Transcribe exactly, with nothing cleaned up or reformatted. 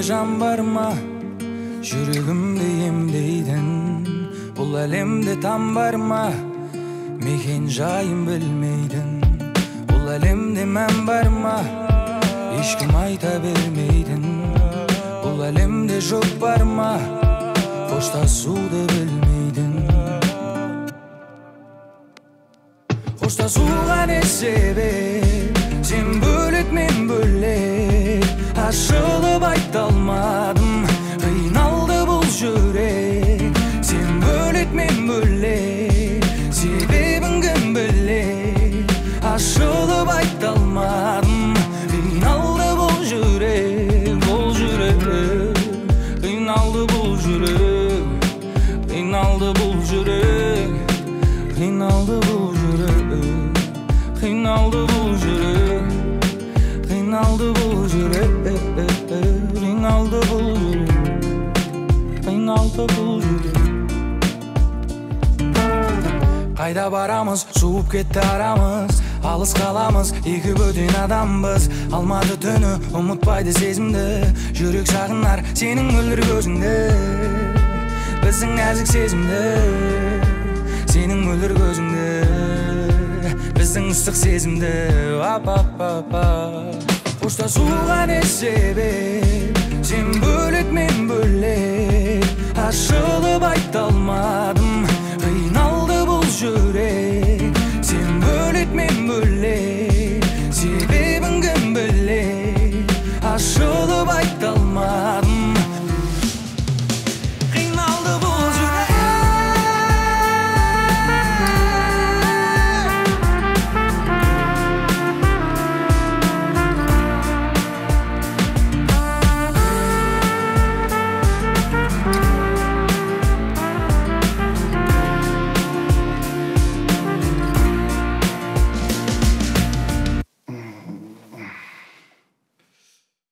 жан бар ма, жүрегімді емдейтін? Бұл әлемде там бар ма, мекен жайын білмейтін? Бұл әлемде мән бар ма, ешкім айта бермейтін? Бұл әлемде жоқ бар ма, қоштасуды білмейтін? Қоштасуға не себеп? Сен бөлек, мен бөлек. Ашылып айта алмадым, қиналды бұл жүрек. Сен бөлек, мен бөлек. Себебін кім білек? Ашылып айта алмадым, қиналды бұл жүрек. Бұл жүрек, қиналды бұл жүрек. Қиналды бұл жүрек. Қиналды бұл жүрек. Қиналды бұл жүрек. Қиналды бұл жүрек. Қиналды бұл жүрек. Қиналды бұл жүрек. Қайда барамыз, суып кетті арамыз. Алыс қаламыз, екі бөтен адамбыз. Алматы түні ұмытпайды сезімді. Жүрек сағынар сенің мөлдір көзіңді. Біздің нәзік сезімді, сенің мөлдір көзіңді. Біздің ыстық сезімді. Қоштасуға не себеп? Сен бөлек, мен бөлек. Ашылып айта алмадым, қиналды бұл жүрек. Сен бөлек, мен бөлек.